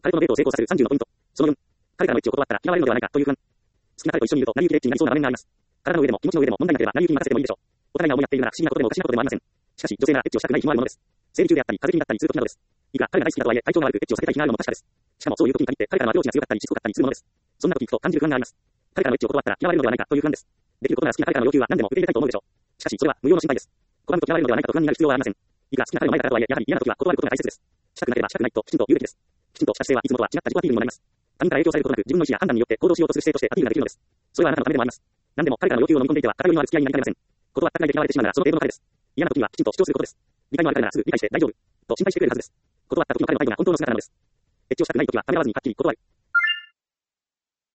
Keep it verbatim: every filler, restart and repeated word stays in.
彼とのデートを成功させるさんじゅうのポイント。そのよん、彼からのエッチを断ったら嫌われるのではないかという不安。好きな彼と一緒にいると成り行きでエッチになりそうな場面があります。体の上でも気持ちの上でも問題なければ成り行きに任せてもいいでしょう。お互いが思い合っているなら不思議なことでもおかしなことでもありません。しかし、女性ならエッチをしたくない日もあるものです。生理中であったり、風邪気味だったりする時などです。いくら彼が大好きだとはいえ、体調が悪くエッチを避けたい日があるのも確かです。しかもそういう時に限って彼からのアプローチが強かったりしつこかったりするものです。そんな時聞くと感じる不安があります。彼からのエッチを断ったら嫌われるのではないかという不安です。できることなら好きな彼からの要求は何でも受け入れたいと思うでしょう。しかし、それは無用の心配です。拒むと嫌われるのではないかと不安になる必要はありません。いくら好きな彼の前だからとはいえ、やはり嫌な時は断ることが大切です。したくなければしたくないときちんと言うべきです。きちんとした姿勢はいつもとは違った自己アピールにもなります。他人から影響されることなく自分の意思や判断によって行動しようとする姿勢としてアピールができるのです。それはあなたのためでもあります。何でも彼からの要求を飲み込んでいては偏りのある付き合いになりかねません。断ったくらいで嫌われてしまうならその程度の彼です。嫌な時にはきちんと主張することです。理解のある彼ならすぐ理解して大丈夫と心配してくれるはずです。断った時の彼の態度が本当の姿なのです。エッチをしたくない時はためらわずにはっきり断る。